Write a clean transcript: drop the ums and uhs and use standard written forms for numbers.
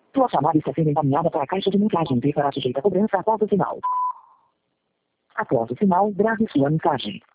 Tua chamada está sendo encaminhada para a caixa de mensagem e será sujeita a cobrança após o sinal. Após o sinal, grave sua mensagem.